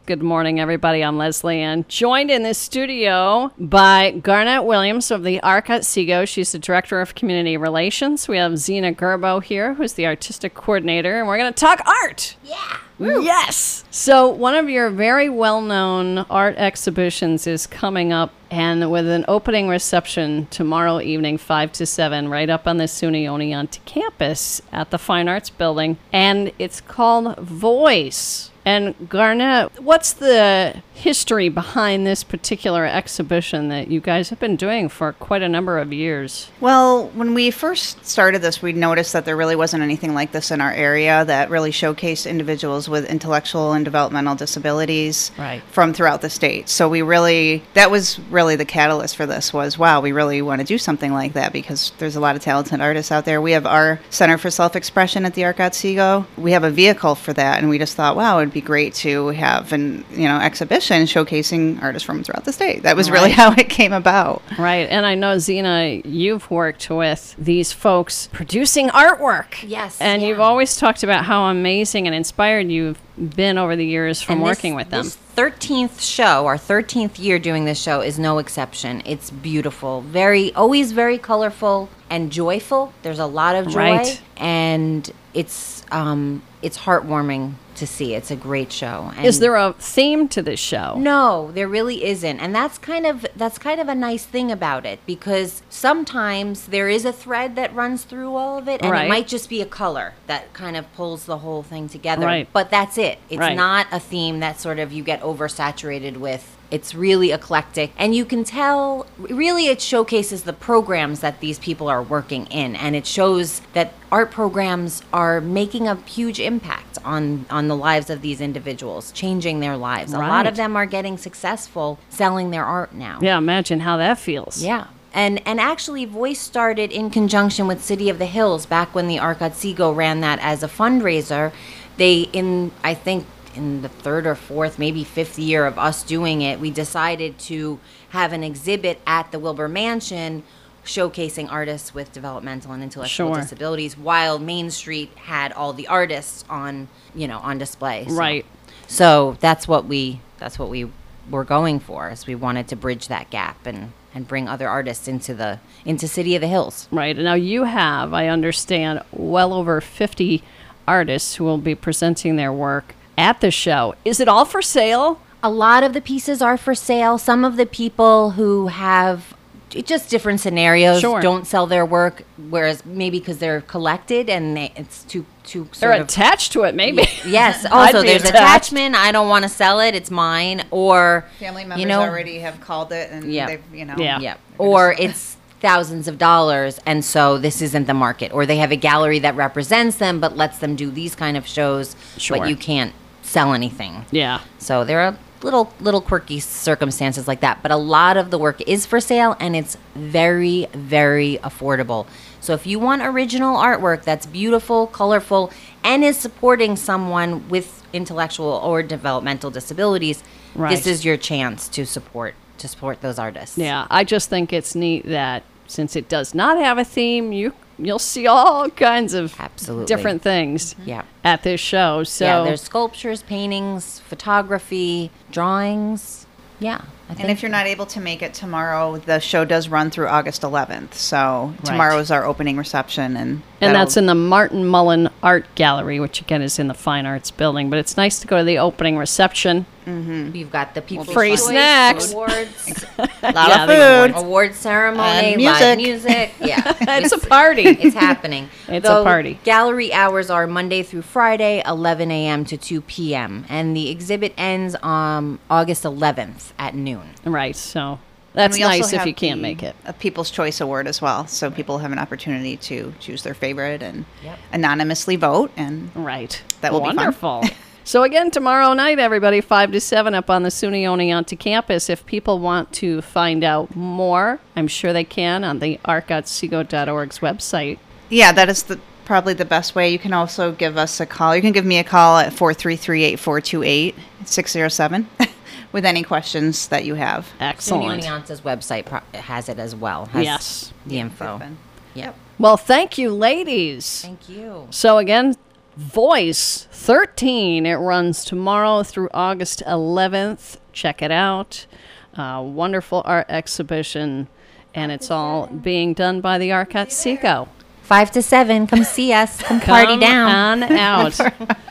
Good morning, everybody. I'm Leslie Ann, joined in this studio by Garnett Williams of the Arc Otsego. She's the Director of Community Relations. We have Zena Gerbo here, who's the Artistic Coordinator, and we're going to talk art. Yeah. Woo. Yes. So one of your very well-known art exhibitions is coming up, and with an opening reception tomorrow evening, 5 to 7, right up on the SUNY Oneonta campus at the Fine Arts Building, and it's called Voice. And Garnett, what's the history behind this particular exhibition that you guys have been doing for quite a number of years? Well, when we first started this, we noticed that there really wasn't anything like this in our area that really showcased individuals with intellectual and developmental disabilities from throughout the state. So that was really the catalyst for this was, wow, we really want to do something like that because there's a lot of talented artists out there. We have our Center for Self-Expression at the Arc Otsego. We have a vehicle for that, and we just thought, wow, it'd be great to have an exhibition showcasing artists from throughout the state. That was really how it came about. Right. And I know, Zena, you've worked with these folks producing artwork. Yes. And you've always talked about how amazing and inspired you've been over the years from working with them. This 13th show, our 13th year doing this show, is no exception. It's beautiful, always very colorful and joyful. There's a lot of joy, and it's heartwarming to see. It's a great show. And is there a theme to this show? No, there really isn't. And that's kind of a nice thing about it, because sometimes there is a thread that runs through all of it, and it might just be a color that kind of pulls the whole thing together. Right. But that's it. It's not a theme that sort of you get oversaturated with. It's really eclectic, and you can tell, really it showcases the programs that these people are working in, and it shows that art programs are making a huge impact on the lives of these individuals, changing their lives. A lot of them are getting successful selling their art now. Yeah, imagine how that feels. Yeah. And actually, Voice started in conjunction with City of the Hills back when the Arc Otsego ran that as a fundraiser. I think in the third or fourth, maybe fifth year of us doing it, we decided to have an exhibit at the Wilbur Mansion showcasing artists with developmental and intellectual disabilities, while Main Street had all the artists on display. So that's what we were going for, is we wanted to bridge that gap and bring other artists into City of the Hills. Right. Now you have, I understand, well over 50 artists who will be presenting their work at the show. Is it all for sale? A lot of the pieces are for sale. Some of the people who have just different scenarios don't sell their work, whereas maybe because they're collected and it's too they're attached to it, maybe. Yes. Also, there's attachment. I don't want to sell it. It's mine. Or family members already have called it, and they've, Or it's thousands of dollars, and so this isn't the market. Or they have a gallery that represents them but lets them do these kind of shows, but you can't sell anything. Yeah. So there are little quirky circumstances like that, but a lot of the work is for sale, and it's very, very affordable. So if you want original artwork that's beautiful, colorful, and is supporting someone with intellectual or developmental disabilities, this is your chance to support those artists. Yeah, I just think it's neat that since it does not have a theme, you'll see all kinds of different things at this show. So there's sculptures, paintings, photography, drawings. Yeah. And if you're not able to make it tomorrow, the show does run through August 11th. So tomorrow is our opening reception. And that's in the Martin Mullen Art Gallery, which again is in the Fine Arts Building. But it's nice to go to the opening reception. Mm-hmm. We've got the People's free snacks, awards, a lot of food, award ceremony, music. live music. Yeah, it's a party. It's happening. It's a party. Gallery hours are Monday through Friday, 11 a.m. to 2 p.m. and the exhibit ends on August 11th at noon. Right. So that's nice if you can't make it. A People's Choice Award as well, so people have an opportunity to choose their favorite and anonymously vote, and that will be wonderful. So again, tomorrow night, everybody, 5 to 7 up on the SUNY Oneonta campus. If people want to find out more, I'm sure they can on the arcotsego.org's website. Yeah, that is probably the best way. You can also give us a call. You can give me a call at 433-8428-607 with any questions that you have. Excellent. SUNY Oneonta's website has it as well. Yes. The info. Yep. Well, thank you, ladies. Thank you. So again, Voice 13. It runs tomorrow through August 11th. Check it out. Wonderful art exhibition, and it's all being done by the Arcot Seco. 5 to 7. Come see us. Come party down. On out.